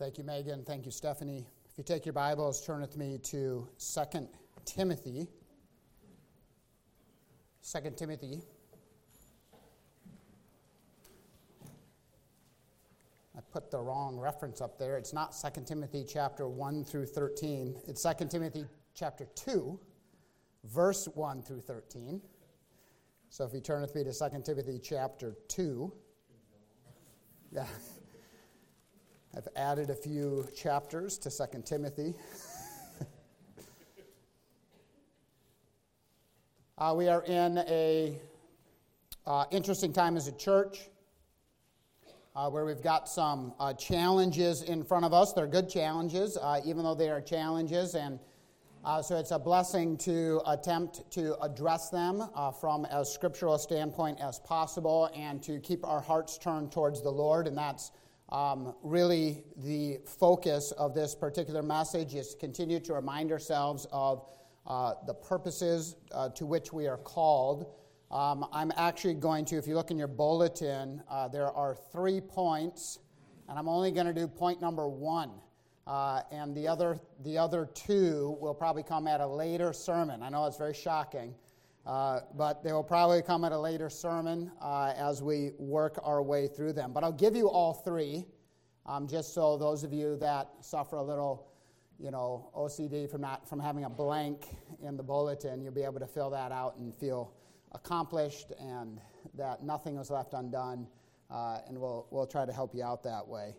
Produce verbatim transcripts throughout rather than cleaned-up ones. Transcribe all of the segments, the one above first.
Thank you, Megan. Thank you, Stephanie. If you take your Bibles, turn with me to Second Timothy. Second Timothy. I put the wrong reference up there. It's not Second Timothy chapter one through thirteen. It's Second Timothy chapter two, verse one through thirteen. So if you turn with me to Second Timothy chapter two. Yeah. I've added a few chapters to Second Timothy. uh, we are in a uh, interesting time as a church uh, where we've got some uh, challenges in front of us. They're good challenges, uh, even though they are challenges. And uh, so it's a blessing to attempt to address them uh, from as scriptural a standpoint as possible and to keep our hearts turned towards the Lord. And that's Um, really, the focus of this particular message is to continue to remind ourselves of uh, the purposes uh, to which we are called. Um, I'm actually going to, if you look in your bulletin, uh, there are three points, and I'm only going to do point number one. Uh, and the other, the other two will probably come at a later sermon. I know it's very shocking. Uh, but they will probably come at a later sermon uh, as we work our way through them. But I'll give you all three, um, just so those of you that suffer a little, you know, O C D from not from having a blank in the bulletin, you'll be able to fill that out and feel accomplished and that nothing was left undone. Uh, and we'll we'll try to help you out that way.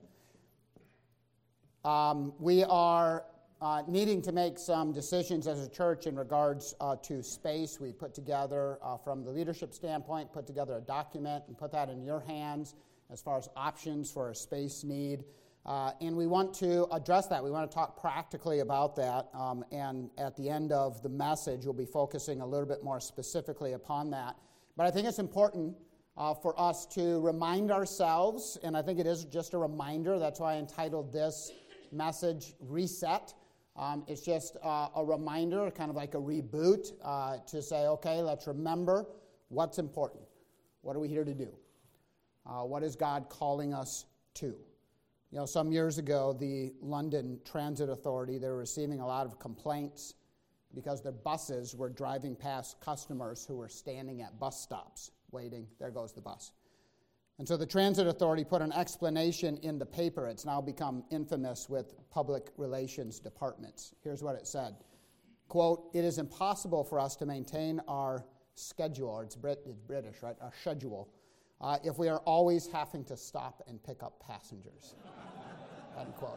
Um, we are. Uh, needing to make some decisions as a church in regards uh, to space. We put together, uh, from the leadership standpoint, put together a document and put that in your hands as far as options for a space need. Uh, and we want to address that. We want to talk practically about that. Um, and at the end of the message, we'll be focusing a little bit more specifically upon that. But I think it's important uh, for us to remind ourselves, and I think it is just a reminder. That's why I entitled this message Reset. Um, it's just uh, a reminder, kind of like a reboot, uh, to say, okay, let's remember what's important. What are we here to do? Uh, what is God calling us to? You know, some years ago, the London Transit Authority, they were receiving a lot of complaints because their buses were driving past customers who were standing at bus stops waiting. There goes the bus. And so the Transit Authority put an explanation in the paper. It's now become infamous with public relations departments. Here's what it said. Quote, "It is impossible for us to maintain our schedule," or it's, Brit- it's British, right, our schedule, uh, if we are always having to stop and pick up passengers. Unquote.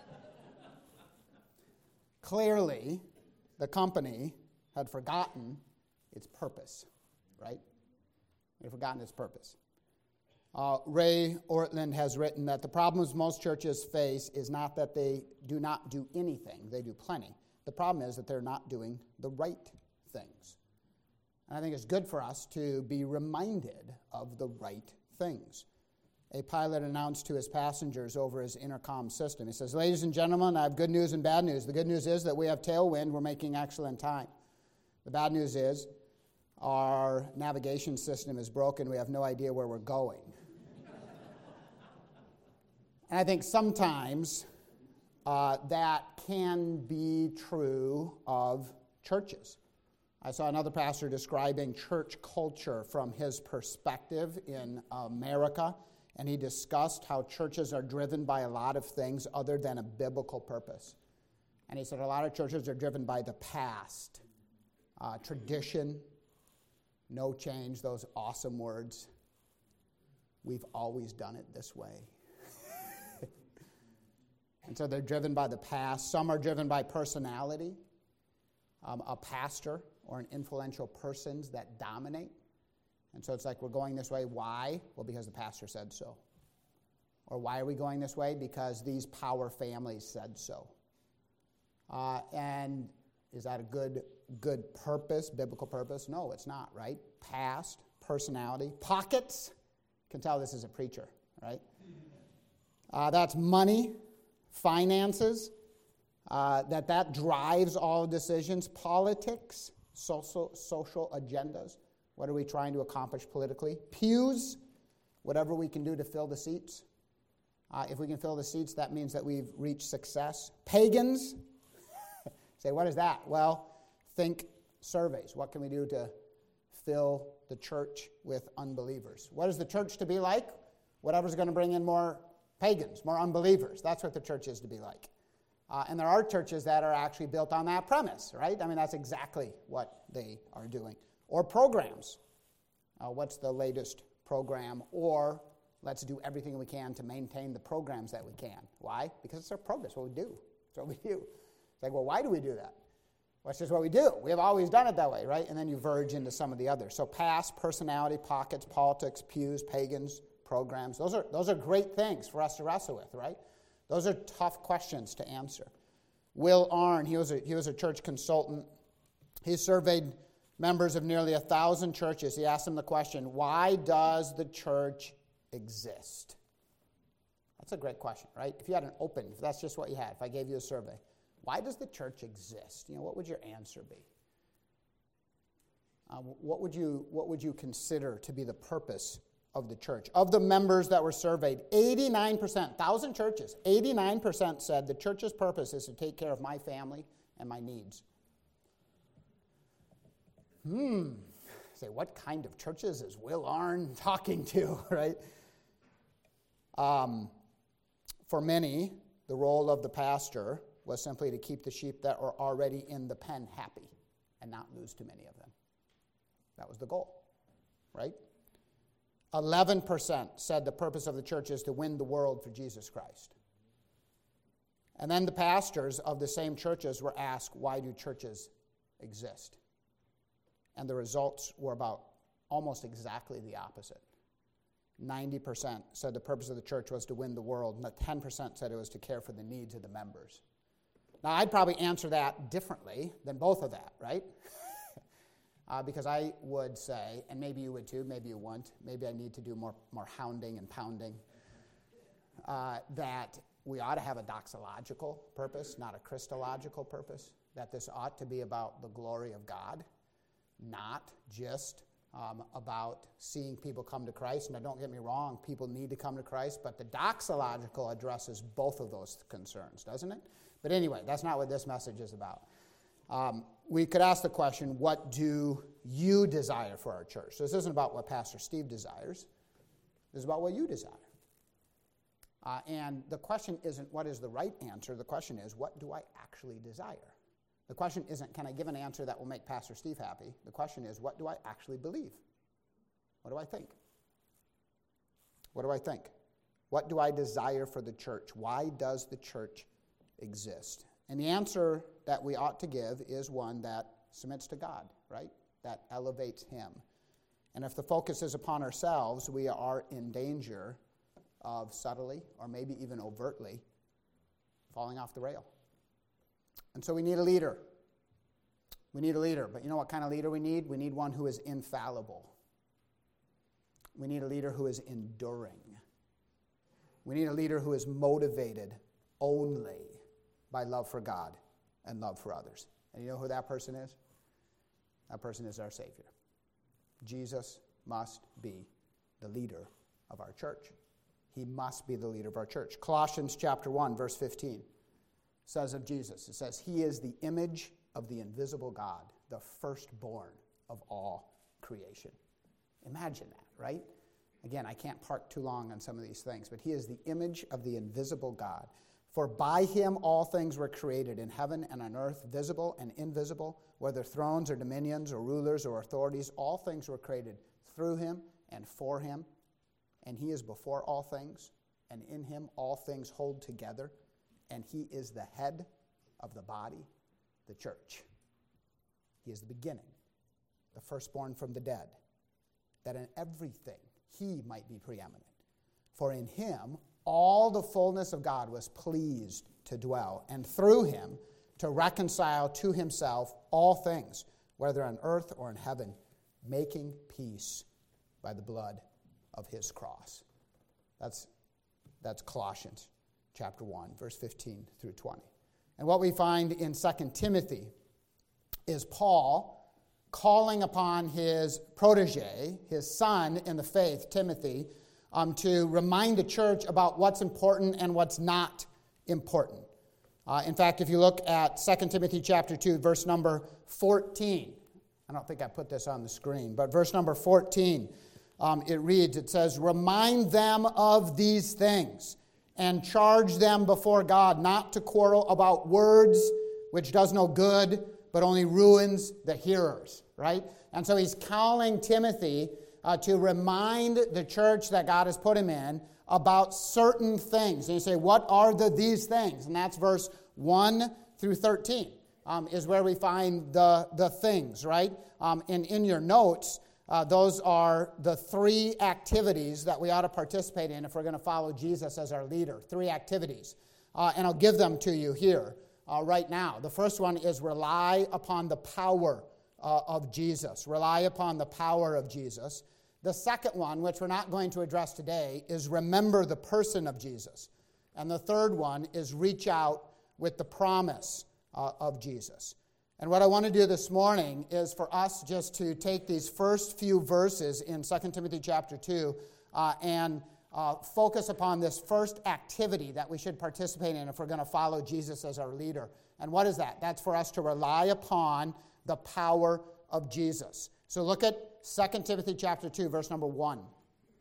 Clearly, the company had forgotten its purpose, right? They had forgotten its purpose. Uh, Ray Ortland has written that the problems most churches face is not that they do not do anything. They do plenty. The problem is that they're not doing the right things. And I think it's good for us to be reminded of the right things. A pilot announced to his passengers over his intercom system. He says, "Ladies and gentlemen, I have good news and bad news. The good news is that we have tailwind. We're making excellent time. The bad news is our navigation system is broken. We have no idea where we're going." And I think sometimes uh, that can be true of churches. I saw another pastor describing church culture from his perspective in America, and he discussed how churches are driven by a lot of things other than a biblical purpose. And he said a lot of churches are driven by the past, uh, tradition, no change, those awesome words. We've always done it this way. And so they're driven by the past. Some are driven by personality, um, a pastor or an influential persons that dominate. And so it's like, we're going this way. Why? Well, because the pastor said so. Or why are we going this way? Because these power families said so. Uh, and is that a good, good purpose, biblical purpose? No, it's not, right? Past, personality, pockets. You can tell this is a preacher, right? Uh, that's money. Finances, uh, that that drives all decisions. Politics, social, social agendas. What are we trying to accomplish politically? Pews, whatever we can do to fill the seats. Uh, if we can fill the seats, that means that we've reached success. Pagans, say, what is that? Well, think surveys. What can we do to fill the church with unbelievers? What is the church to be like? Whatever's going to bring in more pagans, more unbelievers. That's what the church is to be like. Uh, and there are churches that are actually built on that premise, right? I mean, that's exactly what they are doing. Or programs. Uh, what's the latest program? Or let's do everything we can to maintain the programs that we can. Why? Because it's our program. It's what we do. It's what we do. It's like, well, why do we do that? Well, it's just what we do. We have always done it that way, right? And then you verge into some of the others. So past, personality, pockets, politics, pews, pagans, programs. Those are, those are great things for us to wrestle with, right? Those are tough questions to answer. Will Arnn, he was a, he was a church consultant. He surveyed members of nearly a thousand churches. He asked them the question, why does the church exist? That's a great question, right? If you had an open, if that's just what you had, if I gave you a survey, why does the church exist? You know, what would your answer be? Uh, what would you what would you consider to be the purpose of the church? Of the members that were surveyed, eighty-nine percent, one thousand churches, eighty-nine percent said the church's purpose is to take care of my family and my needs. Hmm. Say, what kind of churches is Will Arnn talking to, right? Um, for many, the role of the pastor was simply to keep the sheep that were already in the pen happy and not lose too many of them. That was the goal, right? eleven percent said the purpose of the church is to win the world for Jesus Christ. And then the pastors of the same churches were asked, why do churches exist? And the results were about almost exactly the opposite. ninety percent said the purpose of the church was to win the world, and ten percent said it was to care for the needs of the members. Now, I'd probably answer that differently than both of that, right? uh, because I would say, and maybe you would too, maybe you wouldn't, maybe I need to do more, more hounding and pounding, uh, that we ought to have a doxological purpose, not a Christological purpose, that this ought to be about the glory of God, not just um, about seeing people come to Christ. Now, don't get me wrong, people need to come to Christ, but the doxological addresses both of those concerns, doesn't it? But anyway, that's not what this message is about. Um, we could ask the question, what do you desire for our church? So this isn't about what Pastor Steve desires. This is about what you desire. Uh, and the question isn't what is the right answer. The question is, what do I actually desire? The question isn't, can I give an answer that will make Pastor Steve happy? The question is, what do I actually believe? What do I think? What do I think? What do I desire for the church? Why does the church exist? And the answer that we ought to give is one that submits to God, right? That elevates Him. And if the focus is upon ourselves, we are in danger of subtly, or maybe even overtly, falling off the rail. And so we need a leader. We need a leader. But you know what kind of leader we need? We need one who is infallible. We need a leader who is enduring. We need a leader who is motivated only by love for God and love for others. And you know who that person is? That person is our Savior. Jesus must be the leader of our church. He must be the leader of our church. Colossians chapter one, verse fifteen says of Jesus, it says, He is the image of the invisible God, the firstborn of all creation. Imagine that, right? Again, I can't park too long on some of these things, but He is the image of the invisible God. For by Him all things were created in heaven and on earth, visible and invisible, whether thrones or dominions or rulers or authorities, all things were created through Him and for Him. And He is before all things, and in Him all things hold together. And He is the head of the body, the church. He is the beginning, the firstborn from the dead, that in everything He might be preeminent. For in Him all the fullness of God was pleased to dwell, and through Him to reconcile to Himself all things, whether on earth or in heaven, making peace by the blood of His cross. That's, that's Colossians chapter one, verse fifteen through twenty. And what we find in Second Timothy is Paul calling upon his protege, his son in the faith, Timothy, um, to remind the church about what's important and what's not important. Uh, in fact, if you look at Second Timothy chapter two, verse number fourteen, I don't think I put this on the screen, but verse number fourteen, um, it reads, it says, "Remind them of these things, and charge them before God not to quarrel about words, which does no good, but only ruins the hearers," right? And so he's calling Timothy uh, to remind the church that God has put him in about certain things. And you say, what are the these things? And that's verse one through thirteen um, is where we find the, the things, right? Um, and in your notes, uh, those are the three activities that we ought to participate in if we're going to follow Jesus as our leader. Three activities. Uh, and I'll give them to you here uh, right now. The first one is rely upon the power uh, of Jesus. Rely upon the power of Jesus. The second one, which we're not going to address today, is remember the person of Jesus. And the third one is reach out with the promise uh, of Jesus. And what I want to do this morning is for us just to take these first few verses in Second Timothy chapter two uh, and uh, focus upon this first activity that we should participate in if we're going to follow Jesus as our leader. And what is that? That's for us to rely upon the power of Jesus. So look at Second Timothy chapter two, verse number one. It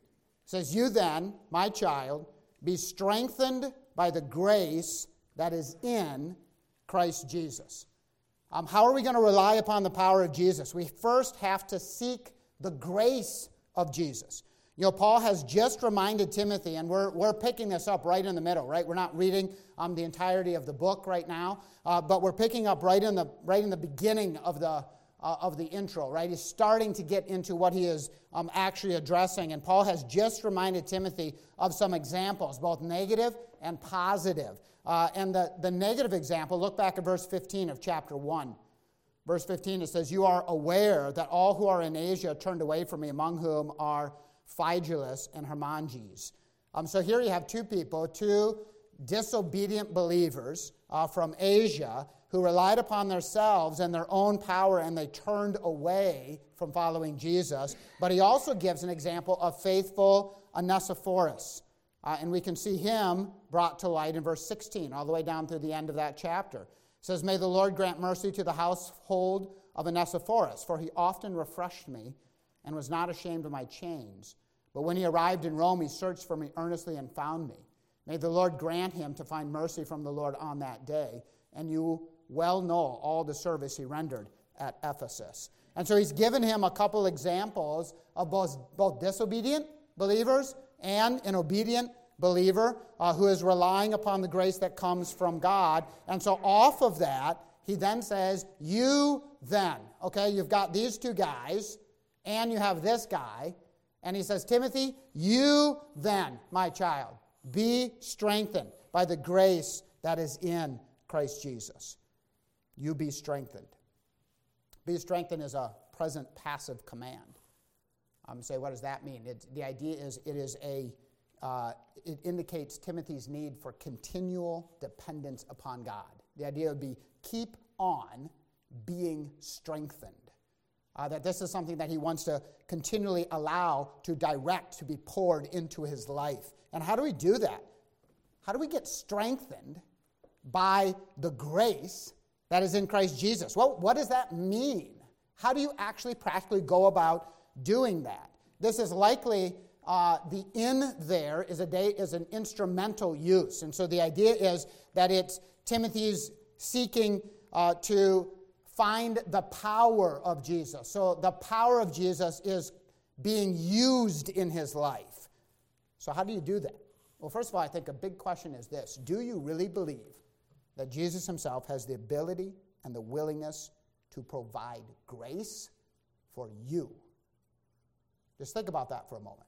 says, "You then, my child, be strengthened by the grace that is in Christ Jesus." Um, how are we going to rely upon the power of Jesus? We first have to seek the grace of Jesus. You know, Paul has just reminded Timothy, and we're we're picking this up right in the middle, right? We're not reading um, the entirety of the book right now, uh, but we're picking up right in the right in the beginning of the Uh, of the intro, right? He's starting to get into what he is um, actually addressing. And Paul has just reminded Timothy of some examples, both negative and positive. Uh, and the, the negative example, look back at verse fifteen of chapter one. Verse fifteen, it says, "You are aware that all who are in Asia turned away from me, among whom are Phygelus and Hermogenes." Um, so here you have two people, two disobedient believers uh, from Asia who relied upon themselves and their own power, and they turned away from following Jesus. But he also gives an example of faithful Onesiphorus. Uh, and we can see him brought to light in verse sixteen, all the way down through the end of that chapter. It says, "May the Lord grant mercy to the household of Onesiphorus, for he often refreshed me and was not ashamed of my chains. But when he arrived in Rome, he searched for me earnestly and found me. May the Lord grant him to find mercy from the Lord on that day. And you well know all the service he rendered at Ephesus." And so he's given him a couple examples of both, both disobedient believers and an obedient believer uh, who is relying upon the grace that comes from God. And so off of that, he then says, "You then," okay, you've got these two guys, and you have this guy, and he says, "Timothy, you then, my child, be strengthened by the grace that is in Christ Jesus." You be strengthened. Be strengthened is a present passive command. I'm um, say, what does that mean? It, the idea is it is a uh, it indicates Timothy's need for continual dependence upon God. The idea would be keep on being strengthened. Uh, that this is something that he wants to continually allow to direct, to be poured into his life. And how do we do that? How do we get strengthened by the grace that is in Christ Jesus? Well, what does that mean? How do you actually practically go about doing that? This is likely, uh, the "in" there is a day is an instrumental use. And so the idea is that it's Timothy's seeking uh, to find the power of Jesus. So the power of Jesus is being used in his life. So how do you do that? Well, first of all, I think a big question is this: do you really believe that Jesus himself has the ability and the willingness to provide grace for you? Just think about that for a moment.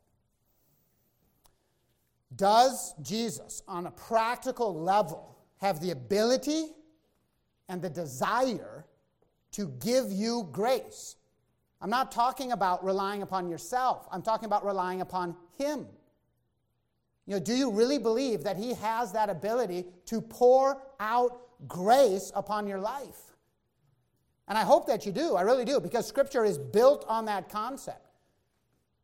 Does Jesus, on a practical level, have the ability and the desire to give you grace? I'm not talking about relying upon yourself. I'm talking about relying upon him. You know, do you really believe that he has that ability to pour out grace upon your life? And I hope that you do. I really do, because Scripture is built on that concept.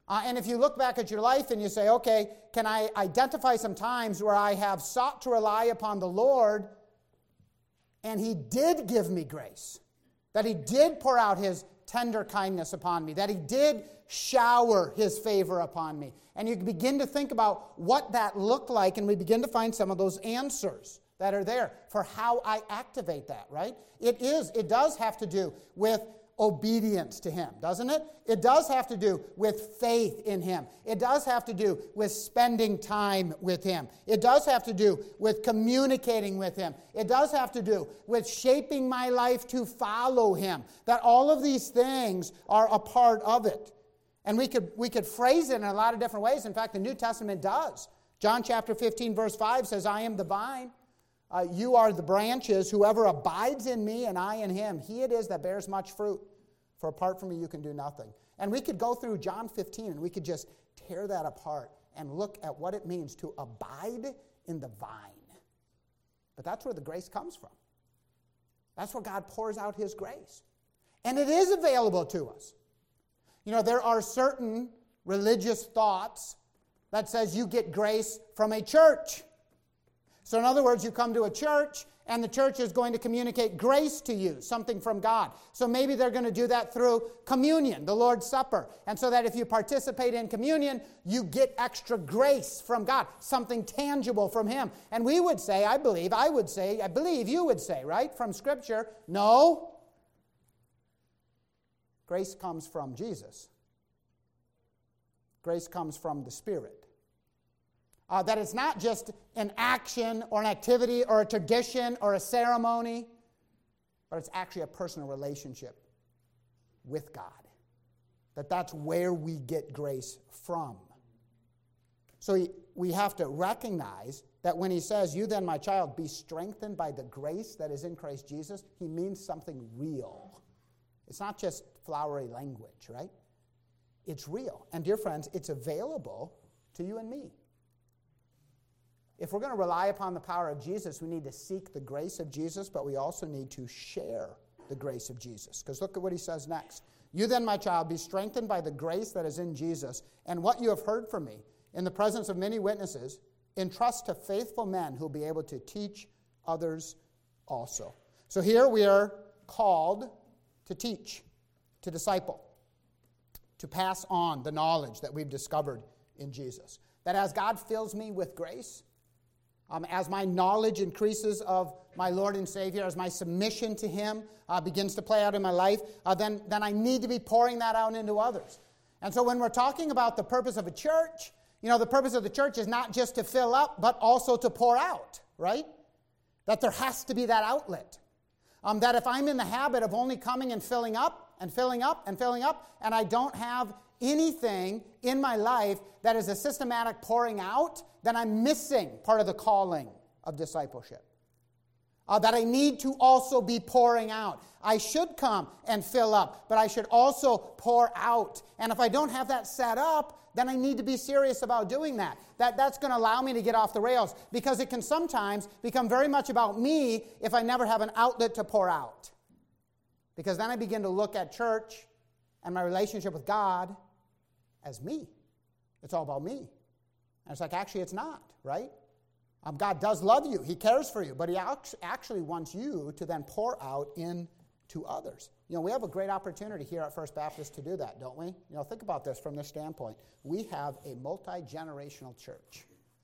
Uh, and if you look back at your life and you say, okay, can I identify some times where I have sought to rely upon the Lord and He did give me grace, that He did pour out His tender kindness upon me, that He did shower His favor upon me. And you begin to think about what that looked like, and we begin to find some of those answers that are there for how I activate that, right? It is, it does have to do with obedience to Him, doesn't it? It does have to do with faith in Him. It does have to do with spending time with Him. It does have to do with communicating with Him. It does have to do with shaping my life to follow Him. That all of these things are a part of it. And we could, we could phrase it in a lot of different ways. In fact, the New Testament does. John chapter fifteen, verse five says, I am the vine. Uh, you are the branches. Whoever abides in me and I in him, he it is that bears much fruit. For apart from me, you can do nothing. And we could go through John fifteen and we could just tear that apart and look at what it means to abide in the vine. But that's where the grace comes from. That's where God pours out His grace. And it is available to us. You know, there are certain religious thoughts that says you get grace from a church. So in other words, you come to a church and the church is going to communicate grace to you, something from God. So maybe they're going to do that through communion, the Lord's Supper. And so that if you participate in communion, you get extra grace from God, something tangible from Him. And we would say, I believe, I would say, I believe you would say, right, from Scripture, no. Grace comes from Jesus. Grace comes from the Spirit. Uh, that it's not just an action or an activity or a tradition or a ceremony, but it's actually a personal relationship with God. That that's where we get grace from. So he, we have to recognize that when He says, you then, my child, be strengthened by the grace that is in Christ Jesus, He means something real. It's not just flowery language, right? It's real. And dear friends, it's available to you and me. If we're going to rely upon the power of Jesus, we need to seek the grace of Jesus, but we also need to share the grace of Jesus. Because look at what He says next. You then, my child, be strengthened by the grace that is in Jesus, and what you have heard from me, in the presence of many witnesses, entrust to faithful men who will be able to teach others also. So here we are called to teach, to disciple, to pass on the knowledge that we've discovered in Jesus. That as God fills me with grace, Um, as my knowledge increases of my Lord and Savior, as my submission to Him uh, begins to play out in my life, uh, then, then I need to be pouring that out into others. And so when we're talking about the purpose of a church, you know, the purpose of the church is not just to fill up, but also to pour out, right? That there has to be that outlet. Um, that if I'm in the habit of only coming and filling up and filling up and filling up, and I don't have anything in my life that is a systematic pouring out, then I'm missing part of the calling of discipleship. Uh, that I need to also be pouring out. I should come and fill up, but I should also pour out. And if I don't have that set up, then I need to be serious about doing that. That that's going to allow me to get off the rails, because it can sometimes become very much about me if I never have an outlet to pour out. Because then I begin to look at church and my relationship with God as me. It's all about me. And it's like, actually, it's not, right? Um, God does love you. He cares for you. But He actually wants you to then pour out into others. You know, we have a great opportunity here at First Baptist to do that, don't we? You know, think about this from this standpoint. We have a multi-generational church.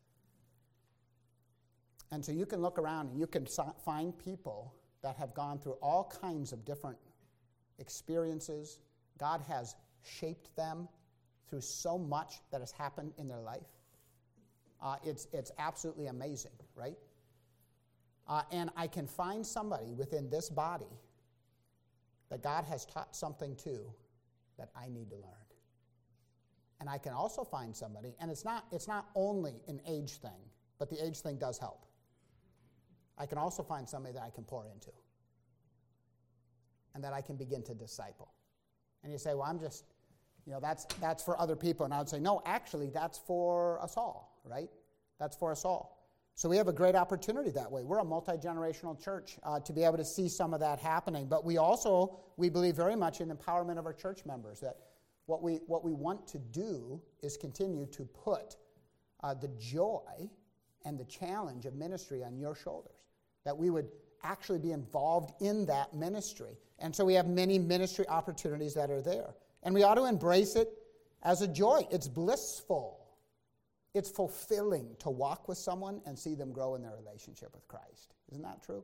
And so you can look around and you can find people that have gone through all kinds of different experiences. God has shaped them through so much that has happened in their life. Uh, it's, it's absolutely amazing, right? Uh, and I can find somebody within this body that God has taught something to that I need to learn. And I can also find somebody, and it's not, it's not only an age thing, but the age thing does help. I can also find somebody that I can pour into and that I can begin to disciple. And you say, well, I'm just, you know, that's that's for other people. And I would say, no, actually, that's for us all, right? That's for us all. So we have a great opportunity that way. We're a multi-generational church uh, to be able to see some of that happening. But we also, we believe very much in the empowerment of our church members, that what we, what we want to do is continue to put uh, the joy and the challenge of ministry on your shoulders, that we would actually be involved in that ministry. And so we have many ministry opportunities that are there. And we ought to embrace it as a joy. It's blissful. It's fulfilling to walk with someone and see them grow in their relationship with Christ. Isn't that true?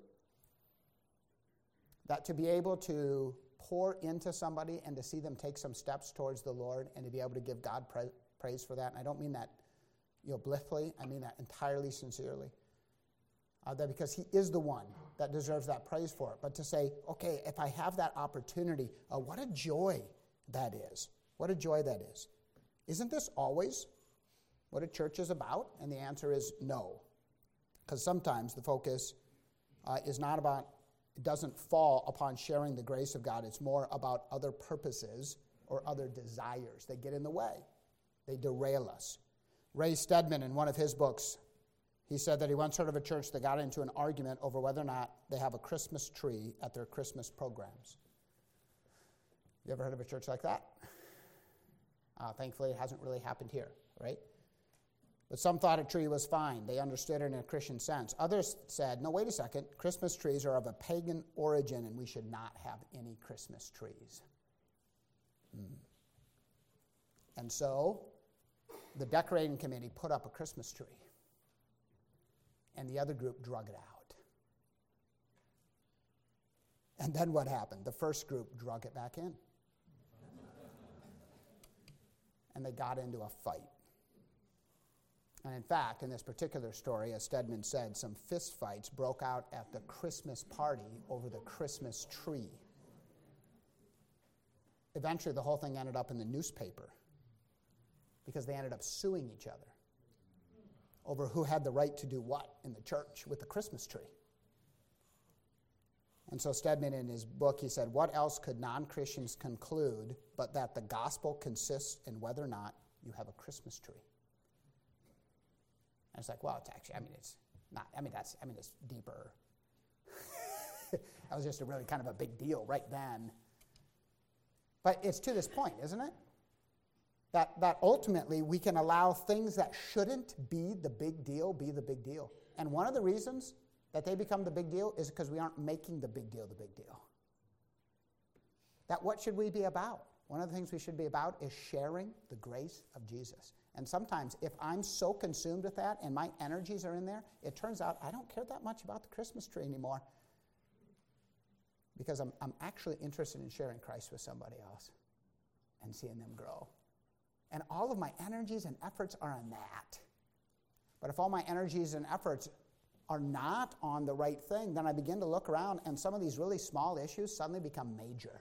That to be able to pour into somebody and to see them take some steps towards the Lord and to be able to give God pra- praise for that. And I don't mean that, you know, blithely. I mean that entirely sincerely. Uh, that because he is the one that deserves that praise for it. But to say, okay, if I have that opportunity, uh, what a joy that is. What a joy that is. Isn't this always what a church is about? And the answer is no. Because sometimes the focus uh, is not about, it doesn't fall upon sharing the grace of God. It's more about other purposes or other desires. They get in the way. They derail us. Ray Stedman, in one of his books, he said that he once heard of a church that got into an argument over whether or not they have a Christmas tree at their Christmas programs. You ever heard of a church like that? Uh, thankfully, it hasn't really happened here, right? But some thought a tree was fine. They understood it in a Christian sense. Others said, no, wait a second. Christmas trees are of a pagan origin, and we should not have any Christmas trees. Mm. And so the decorating committee put up a Christmas tree, and the other group drug it out. And then what happened? The first group drug it back in. And they got into a fight. And in fact, in this particular story, as Stedman said, some fistfights broke out at the Christmas party over the Christmas tree. Eventually, the whole thing ended up in the newspaper because they ended up suing each other over who had the right to do what in the church with the Christmas tree. And so Stedman, in his book, he said, what else could non-Christians conclude but that the gospel consists in whether or not you have a Christmas tree? And it's like, well, it's actually, I mean, it's not, I mean, that's, I mean, it's deeper. That was just a really kind of a big deal right then. But it's to this point, isn't it? That, that ultimately we can allow things that shouldn't be the big deal be the big deal. And one of the reasons that they become the big deal is because we aren't making the big deal the big deal. That what should we be about? One of the things we should be about is sharing the grace of Jesus. And sometimes if I'm so consumed with that and my energies are in there, it turns out I don't care that much about the Christmas tree anymore because I'm, I'm actually interested in sharing Christ with somebody else and seeing them grow. And all of my energies and efforts are on that. But if all my energies and efforts are not on the right thing, then I begin to look around and some of these really small issues suddenly become major.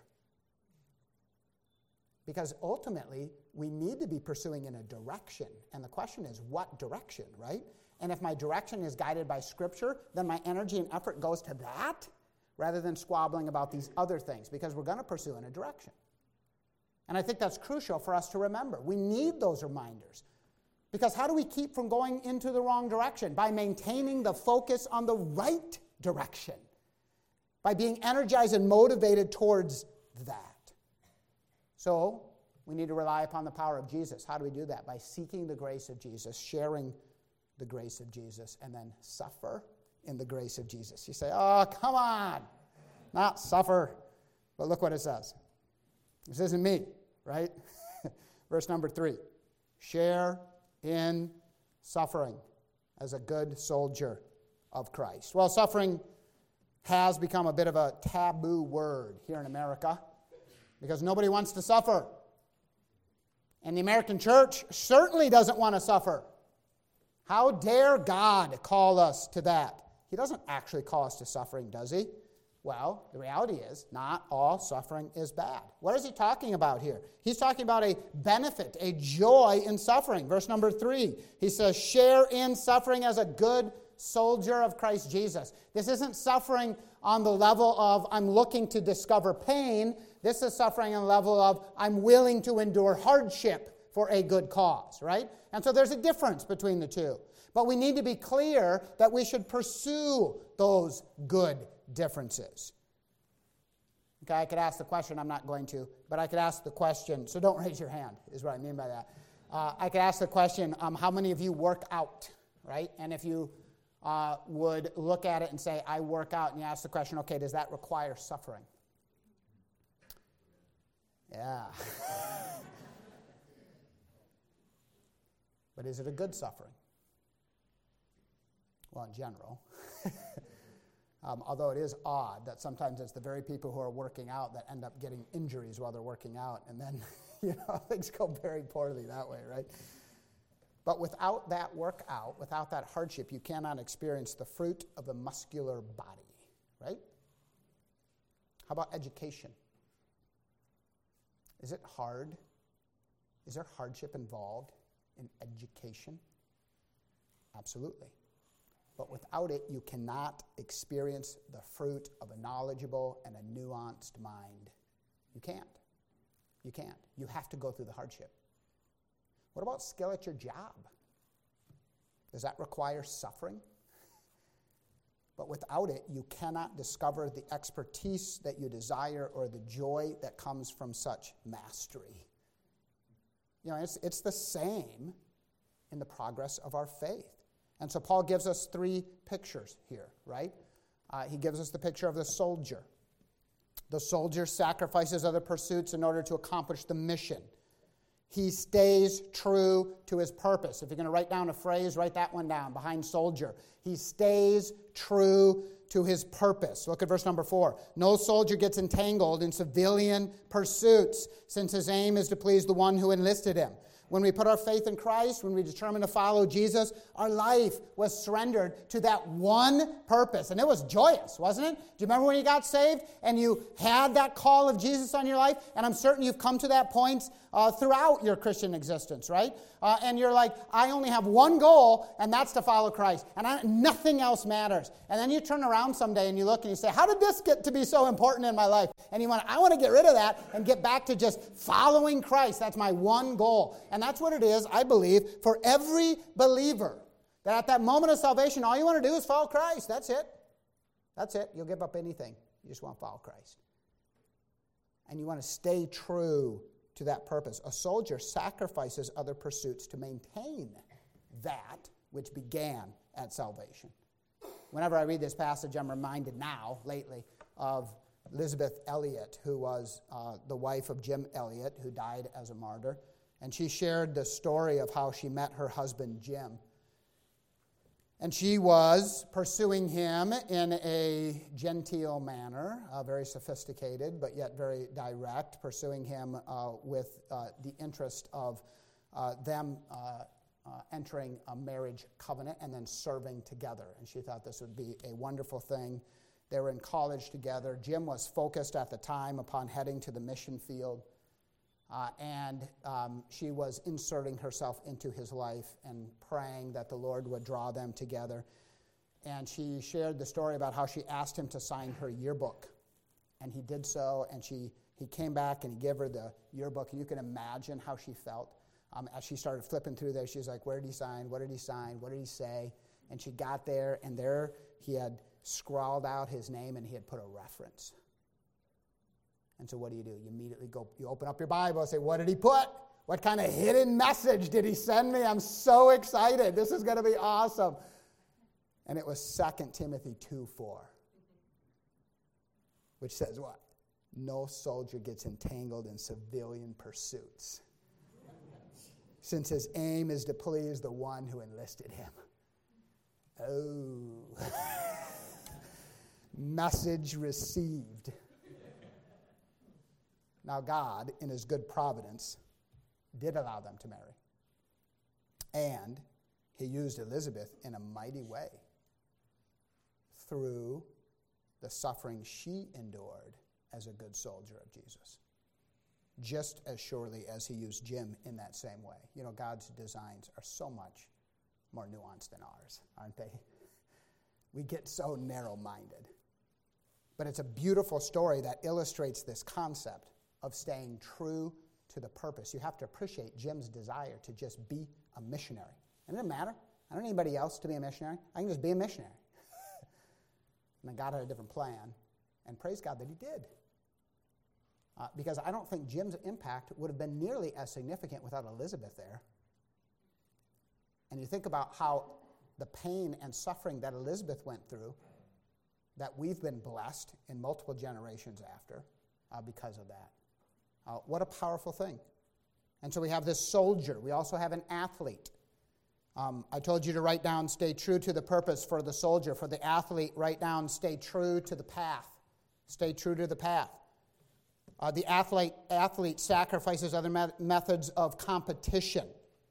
Because ultimately, we need to be pursuing in a direction. And the question is, what direction, right? And if my direction is guided by Scripture, then my energy and effort goes to that rather than squabbling about these other things, because we're going to pursue in a direction. And I think that's crucial for us to remember. We need those reminders. Because how do we keep from going into the wrong direction? By maintaining the focus on the right direction. By being energized and motivated towards that. So, we need to rely upon the power of Jesus. How do we do that? By seeking the grace of Jesus, sharing the grace of Jesus, and then suffer in the grace of Jesus. You say, oh, come on. Not suffer. But look what it says. This isn't me, right? Verse number three. Share in suffering as a good soldier of Christ. Well, suffering has become a bit of a taboo word here in America because nobody wants to suffer. And the American church certainly doesn't want to suffer. How dare God call us to that? He doesn't actually call us to suffering, does he? Well, the reality is, not all suffering is bad. What is he talking about here? He's talking about a benefit, a joy in suffering. Verse number three, he says, share in suffering as a good soldier of Christ Jesus. This isn't suffering on the level of I'm looking to discover pain. This is suffering on the level of I'm willing to endure hardship for a good cause, right? And so there's a difference between the two. But we need to be clear that we should pursue those good differences. Okay, I could ask the question, I'm not going to, but I could ask the question, so don't raise your hand, is what I mean by that. Uh, I could ask the question, um, how many of you work out, right? And if you uh, would look at it and say, I work out, and you ask the question, okay, does that require suffering? Yeah. But is it a good suffering? Well, in general. Um, although it is odd that sometimes it's the very people who are working out that end up getting injuries while they're working out, and then, you know, things go very poorly that way, right? But without that workout, without that hardship, you cannot experience the fruit of the muscular body, right? How about education? Is it hard? Is there hardship involved in education? Absolutely. But without it, you cannot experience the fruit of a knowledgeable and a nuanced mind. You can't. You can't. You have to go through the hardship. What about skill at your job? Does that require suffering? But without it, you cannot discover the expertise that you desire or the joy that comes from such mastery. You know, it's, it's the same in the progress of our faith. And so Paul gives us three pictures here, right? Uh, he gives us the picture of the soldier. The soldier sacrifices other pursuits in order to accomplish the mission. He stays true to his purpose. If you're going to write down a phrase, write that one down behind soldier. He stays true to his purpose. Look at verse number four. No soldier gets entangled in civilian pursuits, since his aim is to please the one who enlisted him. When we put our faith in Christ, when we determine to follow Jesus, our life was surrendered to that one purpose. And it was joyous, wasn't it? Do you remember when you got saved and you had that call of Jesus on your life? And I'm certain you've come to that point uh, throughout your Christian existence, right? Uh, and you're like, I only have one goal, and that's to follow Christ. And I, nothing else matters. And then you turn around someday and you look and you say, how did this get to be so important in my life? And you want, I want to get rid of that and get back to just following Christ. That's my one goal. And that's what it is, I believe, for every believer. That at that moment of salvation, all you want to do is follow Christ. That's it. That's it. You'll give up anything. You just want to follow Christ. And you want to stay true to that purpose. A soldier sacrifices other pursuits to maintain that which began at salvation. Whenever I read this passage, I'm reminded now, lately, of Elizabeth Elliot, who was uh, the wife of Jim Elliot, who died as a martyr. And she shared the story of how she met her husband, Jim. And she was pursuing him in a genteel manner, uh, very sophisticated, but yet very direct, pursuing him uh, with uh, the interest of uh, them uh, uh, entering a marriage covenant and then serving together. And she thought this would be a wonderful thing. They were in college together. Jim was focused at the time upon heading to the mission field. Uh, and um, she was inserting herself into his life and praying that the Lord would draw them together. And she shared the story about how she asked him to sign her yearbook. And he did so, and she he came back and he gave her the yearbook. And you can imagine how she felt. Um, as she started flipping through there, she was like, where did he sign? What did he sign? What did he say? And she got there, and there he had scrawled out his name, and he had put a reference. And so what do you do? You immediately go, you open up your Bible and say, what did he put? What kind of hidden message did he send me? I'm so excited. This is going to be awesome. And it was Second Timothy two four, which says what? No soldier gets entangled in civilian pursuits, since his aim is to please the one who enlisted him. Oh. Message received. Now, God, in his good providence, did allow them to marry. And he used Elizabeth in a mighty way through the suffering she endured as a good soldier of Jesus. Just as surely as he used Jim in that same way. You know, God's designs are so much more nuanced than ours, aren't they? We get so narrow-minded. But it's a beautiful story that illustrates this concept of staying true to the purpose. You have to appreciate Jim's desire to just be a missionary. And it doesn't matter. I don't need anybody else to be a missionary. I can just be a missionary. And then God had a different plan. And praise God that he did. Uh, because I don't think Jim's impact would have been nearly as significant without Elizabeth there. And you think about how the pain and suffering that Elizabeth went through, that we've been blessed in multiple generations after uh, because of that. Uh, what a powerful thing. And so we have this soldier. We also have an athlete. Um, I told you to write down, stay true to the purpose for the soldier. For the athlete, write down, stay true to the path. Stay true to the path. Uh, the athlete, athlete sacrifices other me- methods of competition.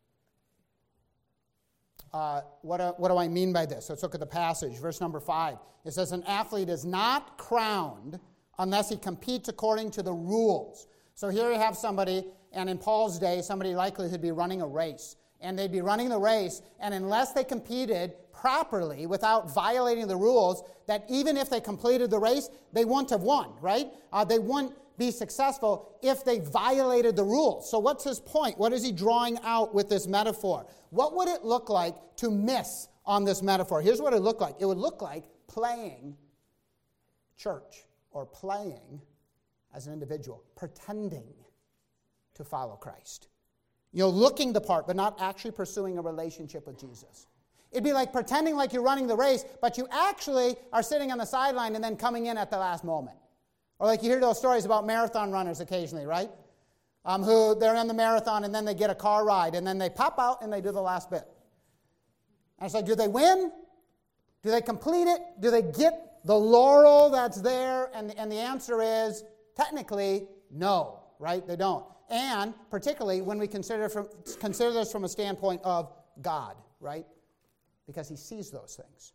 Uh, what, do, what do I mean by this? Let's look at the passage, verse number five. It says, an athlete is not crowned unless he competes according to the rules. So here you have somebody, and in Paul's day, somebody likely who'd be running a race. And they'd be running the race, and unless they competed properly without violating the rules, that even if they completed the race, they wouldn't have won, right? Uh, they wouldn't be successful if they violated the rules. So what's his point? What is he drawing out with this metaphor? What would it look like to miss on this metaphor? Here's what it looked like. It would look like playing church or playing as an individual, pretending to follow Christ. You know, looking the part, but not actually pursuing a relationship with Jesus. It'd be like pretending like you're running the race, but you actually are sitting on the sideline and then coming in at the last moment. Or like you hear those stories about marathon runners occasionally, right? Um, who they're in the marathon and then they get a car ride and then they pop out and they do the last bit. And it's like, do they win? Do they complete it? Do they get the laurel that's there? And, and the answer is technically no, right? They don't. And particularly when we consider from, consider this from a standpoint of God, right? Because he sees those things.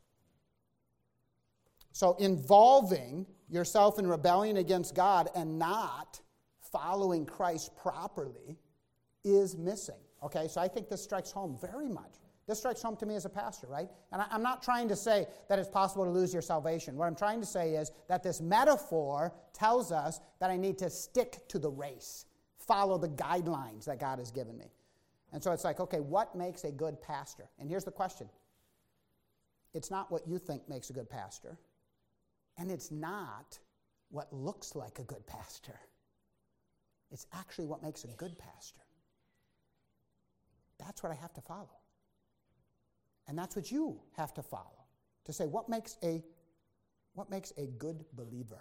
So involving yourself in rebellion against God and not following Christ properly is missing. Okay, so I think this strikes home very much. This strikes home to me as a pastor, right? And I, I'm not trying to say that it's possible to lose your salvation. What I'm trying to say is that this metaphor tells us that I need to stick to the race, follow the guidelines that God has given me. And so it's like, okay, what makes a good pastor? And here's the question. It's not what you think makes a good pastor. And it's not what looks like a good pastor. It's actually what makes a good pastor. That's what I have to follow. And that's what you have to follow. To say, what makes a, what makes a good believer?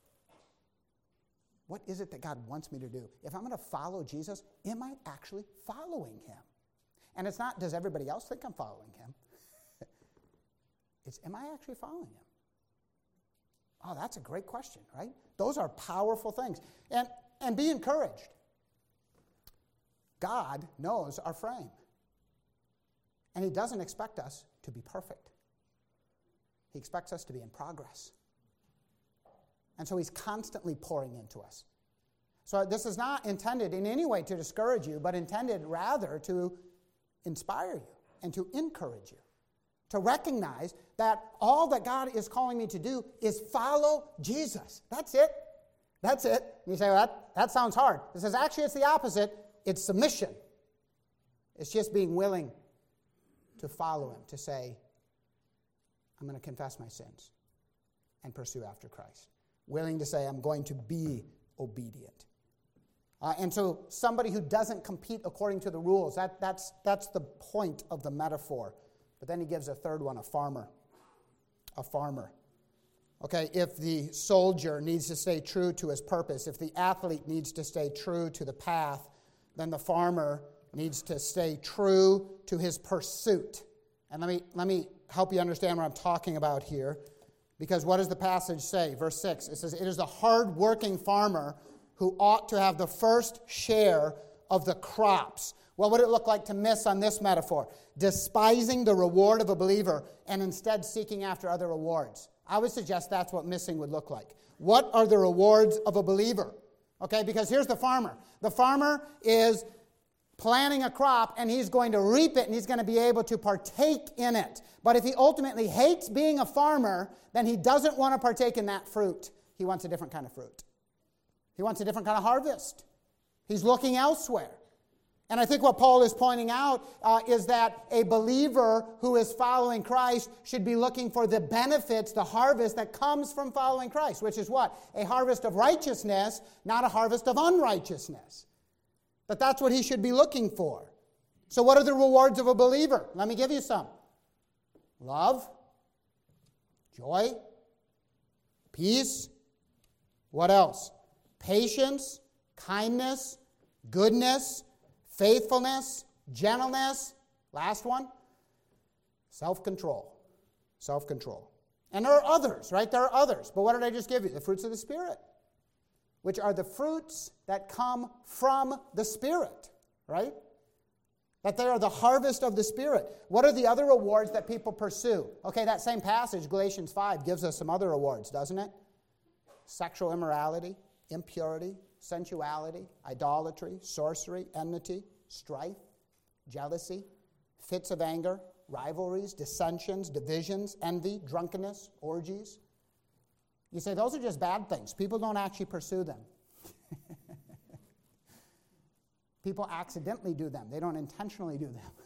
What is it that God wants me to do? If I'm going to follow Jesus, am I actually following him? And it's not, does everybody else think I'm following him? It's, am I actually following him? Oh, that's a great question, right? Those are powerful things. And, and be encouraged. God knows our frame. And he doesn't expect us to be perfect. He expects us to be in progress. And so he's constantly pouring into us. So this is not intended in any way to discourage you, but intended rather to inspire you and to encourage you. To recognize that all that God is calling me to do is follow Jesus. That's it. That's it. And you say, well, that, that sounds hard. It says, actually, it's the opposite. It's submission. It's just being willing to follow him, to say, I'm going to confess my sins and pursue after Christ. Willing to say, I'm going to be obedient. Uh, and so somebody who doesn't compete according to the rules, that, that's, that's the point of the metaphor. But then he gives a third one, a farmer. A farmer. Okay, if the soldier needs to stay true to his purpose, if the athlete needs to stay true to the path, then the farmer needs to stay true to his pursuit. And let me, let me help you understand what I'm talking about here. Because what does the passage say? Verse six, it says, it is the hard-working farmer who ought to have the first share of the crops. What would it look like to miss on this metaphor? Despising the reward of a believer and instead seeking after other rewards. I would suggest that's what missing would look like. What are the rewards of a believer? Okay, because here's the farmer. The farmer is planting a crop and he's going to reap it and he's going to be able to partake in it. But if he ultimately hates being a farmer, then he doesn't want to partake in that fruit. He wants a different kind of fruit. He wants a different kind of harvest. He's looking elsewhere. And I think what Paul is pointing out uh, is that a believer who is following Christ should be looking for the benefits, the harvest that comes from following Christ, which is what? A harvest of righteousness, not a harvest of unrighteousness. But that's what he should be looking for. So what are the rewards of a believer? Let me give you some. Love, joy, peace, what else? Patience, kindness, goodness, faithfulness, gentleness, last one, self-control. Self-control. And there are others, right? There are others. But what did I just give you? The fruits of the Spirit, which are the fruits that come from the Spirit, right? That they are the harvest of the Spirit. What are the other rewards that people pursue? Okay, that same passage, Galatians five, gives us some other rewards, doesn't it? Sexual immorality, impurity, sensuality, idolatry, sorcery, enmity, strife, jealousy, fits of anger, rivalries, dissensions, divisions, envy, drunkenness, orgies. You say those are just bad things. People don't actually pursue them. People accidentally do them. They don't intentionally do them.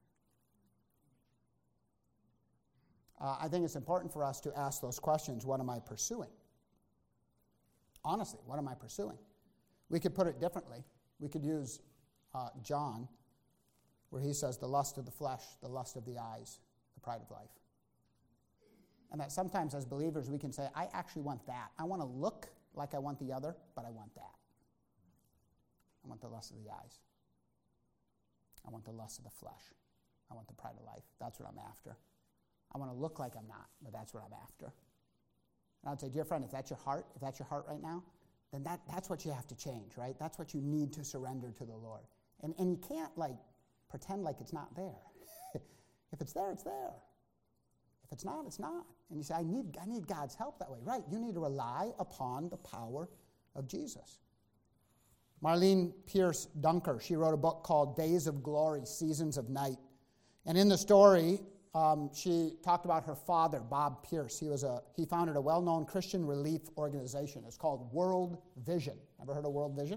Uh, I think it's important for us to ask those questions. What am I pursuing? Honestly, what am I pursuing? We could put it differently. We could use uh, John, where he says the lust of the flesh, the lust of the eyes, the pride of life. And that sometimes as believers we can say, I actually want that. I want to look like I want the other, but I want that. I want the lust of the eyes. I want the lust of the flesh. I want the pride of life. That's what I'm after. I want to look like I'm not, but that's what I'm after. And I would say, dear friend, if that's your heart, if that's your heart right now, then that, that's what you have to change, right? That's what you need to surrender to the Lord. And, and you can't, like, pretend like it's not there. If it's there, it's there. If it's not, it's not. And you say, I need, I need God's help that way. Right, you need to rely upon the power of Jesus. Marlene Pierce Dunker, she wrote a book called Days of Glory, Seasons of Night. And in the story, um, she talked about her father, Bob Pierce. He was a he founded a well-known Christian relief organization. It's called World Vision. Ever heard of World Vision?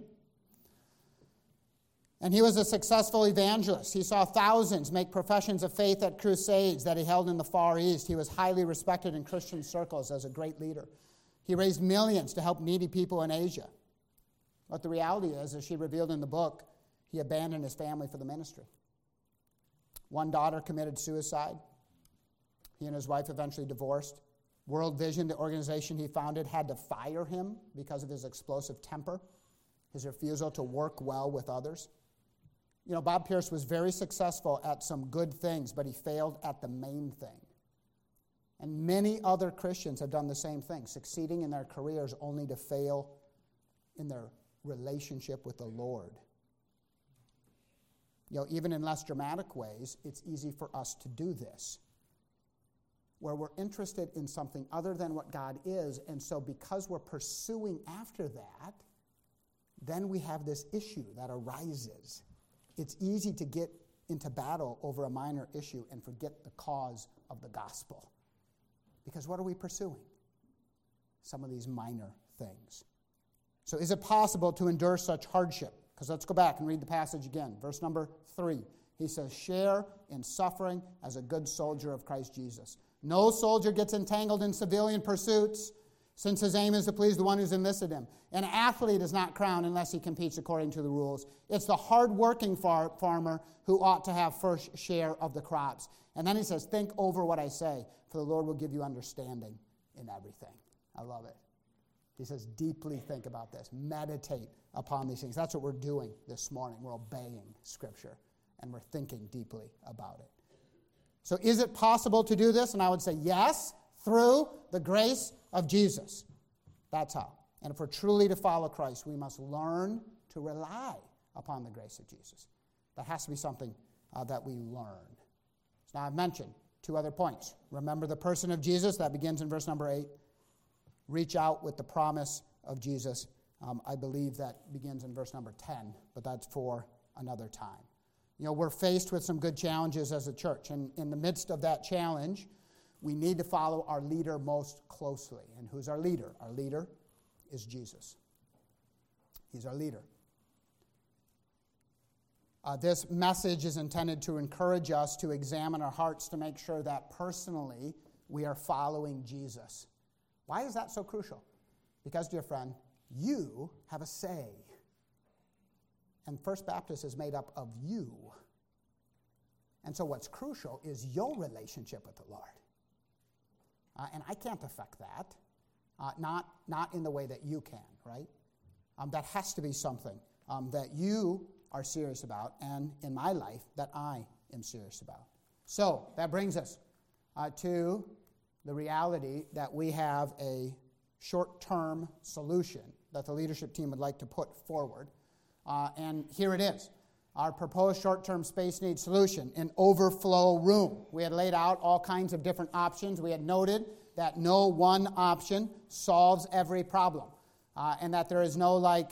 And he was a successful evangelist. He saw thousands make professions of faith at crusades that he held in the Far East. He was highly respected in Christian circles as a great leader. He raised millions to help needy people in Asia. But the reality is, as she revealed in the book, he abandoned his family for the ministry. One daughter committed suicide. He and his wife eventually divorced. World Vision, the organization he founded, had to fire him because of his explosive temper, his refusal to work well with others. You know, Bob Pierce was very successful at some good things, but he failed at the main thing. And many other Christians have done the same thing, succeeding in their careers only to fail in their relationship with the Lord. You know, even in less dramatic ways, it's easy for us to do this, where we're interested in something other than what God is, and so because we're pursuing after that, then we have this issue that arises. It's easy to get into battle over a minor issue and forget the cause of the gospel. Because what are we pursuing? Some of these minor things. So is it possible to endure such hardship? Because let's go back and read the passage again. Verse number three. He says, share in suffering as a good soldier of Christ Jesus. No soldier gets entangled in civilian pursuits, since his aim is to please the one who's enlisted him. An athlete is not crowned unless he competes according to the rules. It's the hard-working far- farmer who ought to have first share of the crops. And then he says, think over what I say, for the Lord will give you understanding in everything. I love it. He says, deeply think about this. Meditate upon these things. That's what we're doing this morning. We're obeying Scripture, and we're thinking deeply about it. So is it possible to do this? And I would say yes, through the grace of Jesus. That's how. And if we're truly to follow Christ, we must learn to rely upon the grace of Jesus. That has to be something uh, that we learn. So now I've mentioned two other points. Remember the person of Jesus. That begins in verse number eight. Reach out with the promise of Jesus. Um, I believe that begins in verse number ten, but that's for another time. You know, we're faced with some good challenges as a church, and in the midst of that challenge, we need to follow our leader most closely. And who's our leader? Our leader is Jesus. He's our leader. Uh, this message is intended to encourage us to examine our hearts to make sure that personally we are following Jesus. Why is that so crucial? Because, dear friend, you have a say. And First Baptist is made up of you. And so what's crucial is your relationship with the Lord. Uh, and I can't affect that, uh, not, not in the way that you can, right? Um, that has to be something um, that you are serious about, and in my life, that I am serious about. So that brings us uh, to the reality that we have a short-term solution that the leadership team would like to put forward. Uh, and here it is. Our proposed short-term space needs solution, an overflow room. We had laid out all kinds of different options. We had noted that no one option solves every problem, uh, and that there is no like,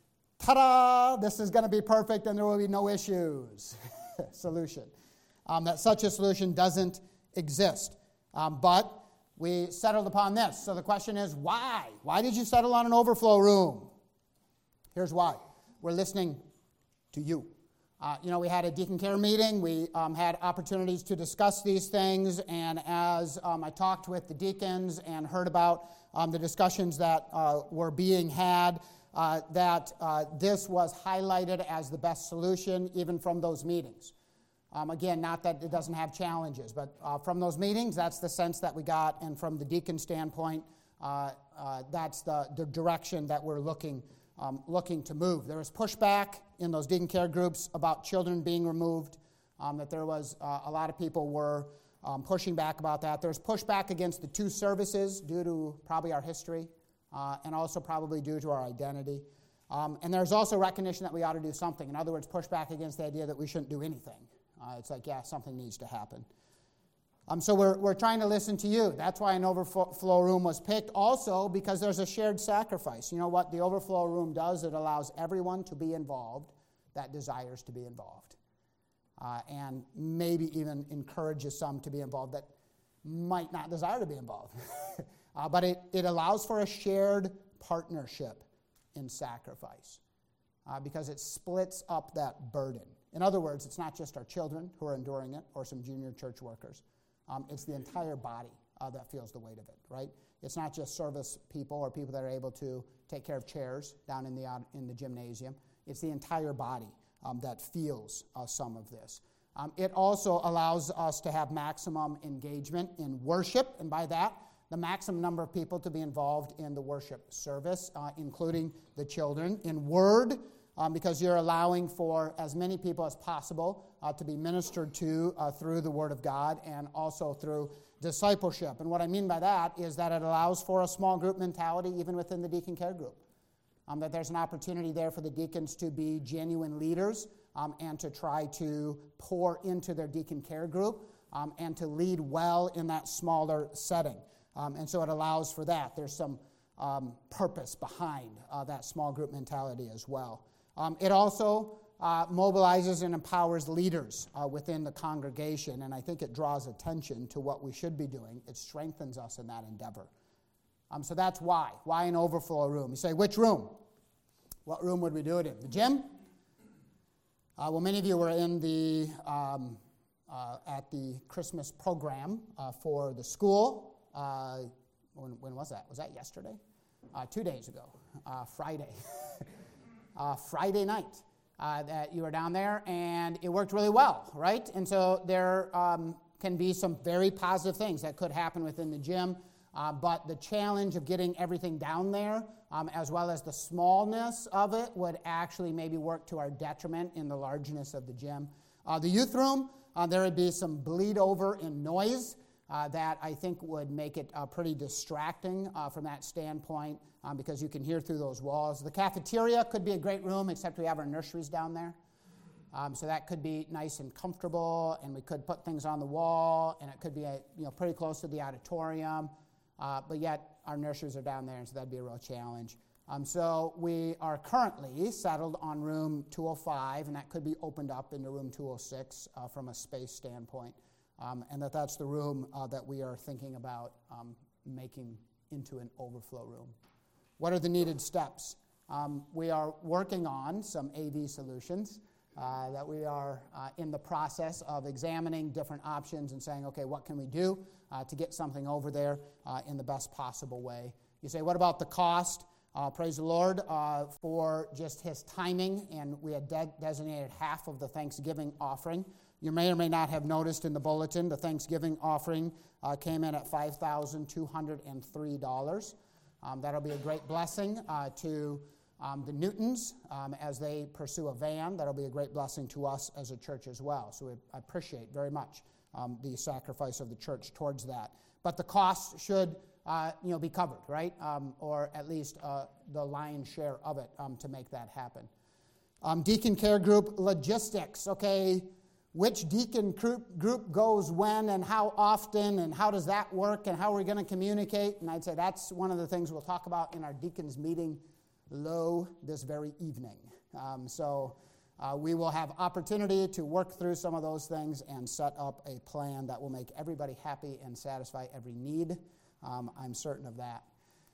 ta-da, this is going to be perfect and there will be no issues solution. Um, that such a solution doesn't exist. Um, but we settled upon this. So the question is, why? Why did you settle on an overflow room? Here's why. We're listening to you. Uh, you know, we had a deacon care meeting. We um, had opportunities to discuss these things. And as um, I talked with the deacons and heard about um, the discussions that uh, were being had, uh, that uh, this was highlighted as the best solution, even from those meetings. Um, again, not that it doesn't have challenges, but uh, from those meetings, that's the sense that we got. And from the deacon standpoint, uh, uh, that's the, the direction that we're looking Um, looking to move. There was pushback in those deacon care groups about children being removed, um, that there was uh, a lot of people were um, pushing back about that. There's pushback against the two services due to probably our history uh, and also probably due to our identity. Um, and there's also recognition that we ought to do something. In other words, pushback against the idea that we shouldn't do anything. Uh, it's like, yeah, something needs to happen. Um, so we're, we're trying to listen to you. That's why an overflow room was picked. Also, because there's a shared sacrifice. You know what the overflow room does? It allows everyone to be involved that desires to be involved. Uh, and maybe even encourages some to be involved that might not desire to be involved. uh, but it, it allows for a shared partnership in sacrifice. Uh, because it splits up that burden. In other words, it's not just our children who are enduring it or some junior church workers. Um, it's the entire body uh, that feels the weight of it, right? It's not just service people or people that are able to take care of chairs down in the in the gymnasium. It's the entire body um, that feels uh, some of this. Um, it also allows us to have maximum engagement in worship, and by that, the maximum number of people to be involved in the worship service, uh, including the children. In word, Um, because you're allowing for as many people as possible uh, to be ministered to uh, through the Word of God and also through discipleship. And what I mean by that is that it allows for a small group mentality even within the deacon care group. Um, that there's an opportunity there for the deacons to be genuine leaders um, and to try to pour into their deacon care group um, and to lead well in that smaller setting. Um, and so it allows for that. There's some um, purpose behind uh, that small group mentality as well. Um, it also uh, mobilizes and empowers leaders uh, within the congregation, and I think it draws attention to what we should be doing. It strengthens us in that endeavor. Um, so that's why. Why an overflow room? You say, which room? What room would we do it in? The gym? Uh, well, many of you were in the um, uh, at the Christmas program uh, for the school. Uh, when, when was that? Was that yesterday? Uh, two days ago, uh, Friday. Uh, Friday night uh, that you were down there, and it worked really well, right? And so there um, can be some very positive things that could happen within the gym, uh, but the challenge of getting everything down there, um, as well as the smallness of it, would actually maybe work to our detriment in the largeness of the gym. Uh, the youth room, uh, there would be some bleed over in noise uh, that I think would make it uh, pretty distracting uh, from that standpoint. Um, because you can hear through those walls. The cafeteria could be a great room, except we have our nurseries down there. Um, so that could be nice and comfortable, and we could put things on the wall, and it could be a, you know, pretty close to the auditorium. Uh, but yet our nurseries are down there, and so that'd be a real challenge. Um, so we are currently settled on room two oh five, and that could be opened up into room two oh six uh, from a space standpoint. Um, and that that's the room uh, that we are thinking about um, making into an overflow room. What are the needed steps? Um, we are working on some A V solutions. uh, that we are uh, in the process of examining different options and saying, okay, what can we do uh, to get something over there uh, in the best possible way. You say, what about the cost? Uh, praise the Lord uh, for just his timing, and we had de- designated half of the Thanksgiving offering. You may or may not have noticed in the bulletin, the Thanksgiving offering uh, came in at five thousand two hundred three dollars. Um, that'll be a great blessing uh, to um, the Newtons um, as they pursue a van. That'll be a great blessing to us as a church as well. So we appreciate very much um, the sacrifice of the church towards that. But the cost should Uh, you know, be covered, right? Um, or at least uh, the lion's share of it um, to make that happen. Um, deacon care group logistics, okay, which deacon group, group goes when and how often and how does that work and how are we going to communicate? And I'd say that's one of the things we'll talk about in our deacons meeting low this very evening. Um, so uh, we will have opportunity to work through some of those things and set up a plan that will make everybody happy and satisfy every need. Um, I'm certain of that.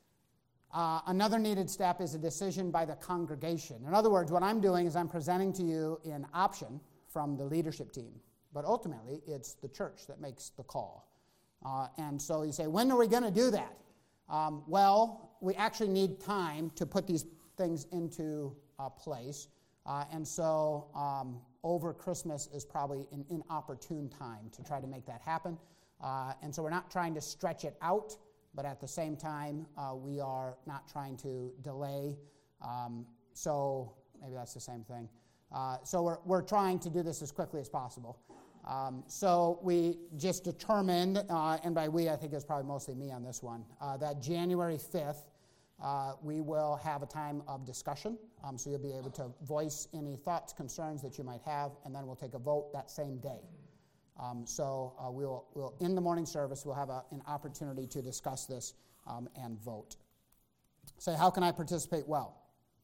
Uh, another needed step is a decision by the congregation. In other words, what I'm doing is I'm presenting to you an option from the leadership team. But ultimately, it's the church that makes the call. Uh, and so you say, when are we going to do that? Um, well, we actually need time to put these things into uh, place. Uh, and so um, over Christmas is probably an inopportune time to try to make that happen. Uh, and so we're not trying to stretch it out, but at the same time, uh, we are not trying to delay. Um, so maybe that's the same thing. Uh, so we're, we're trying to do this as quickly as possible. Um, so we just determined, uh, and by we I think it's probably mostly me on this one, uh, that January fifth uh, we will have a time of discussion. Um, so you'll be able to voice any thoughts, concerns that you might have, and then we'll take a vote that same day. Um, so uh, we'll, we'll, in the morning service, we'll have a, an opportunity to discuss this um, and vote. Say, how can I participate well?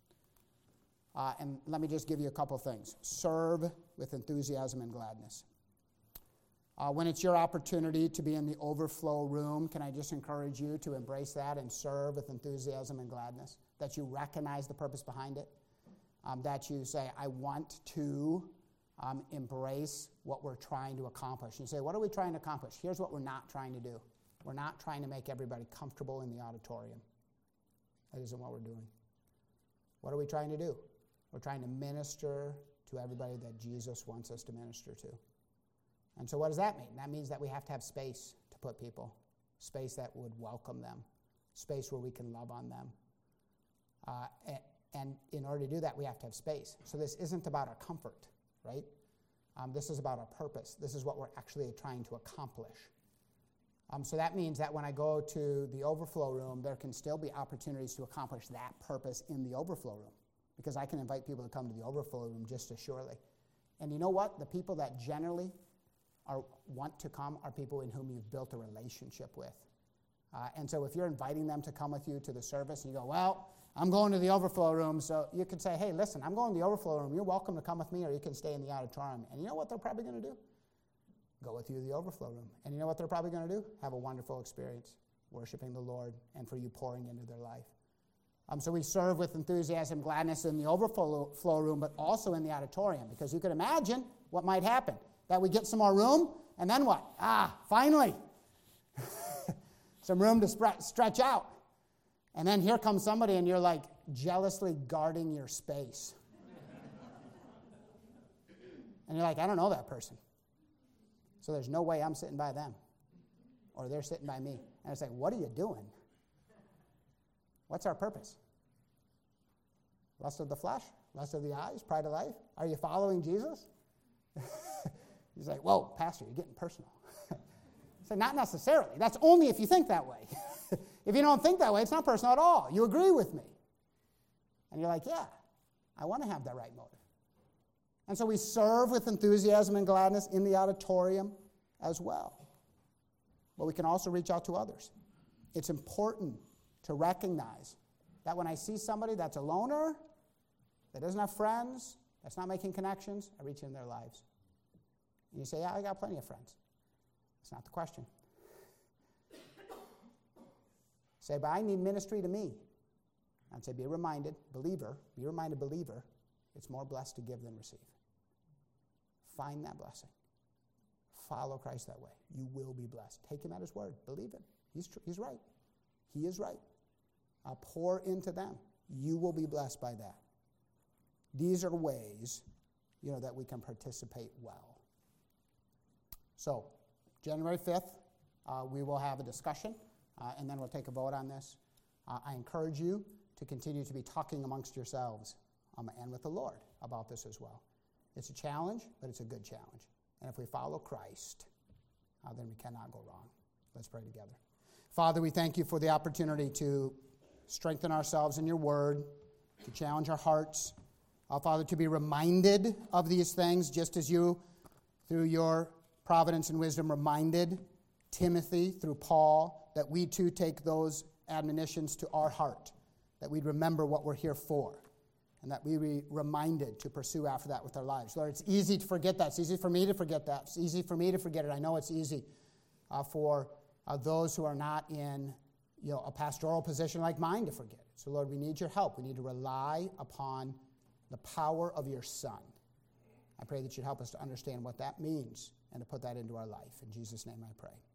Uh, and let me just give you a couple things. Serve with enthusiasm and gladness. Uh, when it's your opportunity to be in the overflow room, can I just encourage you to embrace that and serve with enthusiasm and gladness? That you recognize the purpose behind it. Um, that you say, I want to Um, embrace what we're trying to accomplish. You say, what are we trying to accomplish? Here's what we're not trying to do. We're not trying to make everybody comfortable in the auditorium. That isn't what we're doing. What are we trying to do? We're trying to minister to everybody that Jesus wants us to minister to. And so what does that mean? That means that we have to have space to put people, space that would welcome them, space where we can love on them. Uh, and, and in order to do that, we have to have space. So this isn't about our comfort. Right? Um, this is about our purpose. This is what we're actually trying to accomplish. Um, so that means that when I go to the overflow room, there can still be opportunities to accomplish that purpose in the overflow room, because I can invite people to come to the overflow room just as surely. And you know what? The people that generally are, want to come are people in whom you've built a relationship with. Uh, and so if you're inviting them to come with you to the service and you go, well, I'm going to the overflow room, so you can say, hey, listen, I'm going to the overflow room. You're welcome to come with me, or you can stay in the auditorium. And you know what they're probably going to do? Go with you to the overflow room. And you know what they're probably going to do? Have a wonderful experience worshiping the Lord and for you pouring into their life. Um, so we serve with enthusiasm, gladness in the overflow room, but also in the auditorium, because you can imagine what might happen. That we get some more room, and then what? Ah, finally, some room to spread, stretch out. And then here comes somebody, and you're like jealously guarding your space. And you're like, I don't know that person. So there's no way I'm sitting by them, or they're sitting by me. And it's like, what are you doing? What's our purpose? Lust of the flesh? Lust of the eyes? Pride of life? Are you following Jesus? He's like, whoa, Pastor, you're getting personal. So not necessarily. That's only if you think that way. If you don't think that way, it's not personal at all. You agree with me. And you're like, yeah, I want to have that right motive. And so we serve with enthusiasm and gladness in the auditorium as well. But we can also reach out to others. It's important to recognize that when I see somebody that's a loner, that doesn't have friends, that's not making connections, I reach in their lives. And you say, yeah, I got plenty of friends. That's not the question. Say, but I need ministry to me. I'd say, be reminded, believer, be reminded, believer, it's more blessed to give than receive. find that blessing. Follow Christ that way. You will be blessed. Take him at his word. Believe him. He's, tr- he's right. He is right. Uh, pour into them. You will be blessed by that. These are ways, you know, that we can participate well. So, January fifth, uh, we will have a discussion, uh, and then we'll take a vote on this. Uh, I encourage you to continue to be talking amongst yourselves um, and with the Lord about this as well. It's a challenge, but it's a good challenge. And if we follow Christ, uh, then we cannot go wrong. Let's pray together. Father, we thank you for the opportunity to strengthen ourselves in your word, to challenge our hearts. Uh, Father, to be reminded of these things, just as you, through your providence and wisdom, reminded Timothy through Paul, that we too take those admonitions to our heart, that we'd remember what we're here for, and that we be reminded to pursue after that with our lives. Lord, it's easy to forget that. It's easy for me to forget that. It's easy for me to forget it. I know it's easy uh, for uh, those who are not in you know, a pastoral position like mine to forget it. So, Lord, we need your help. We need to rely upon the power of your Son. I pray that you'd help us to understand what that means and to put that into our life. In Jesus' name I pray.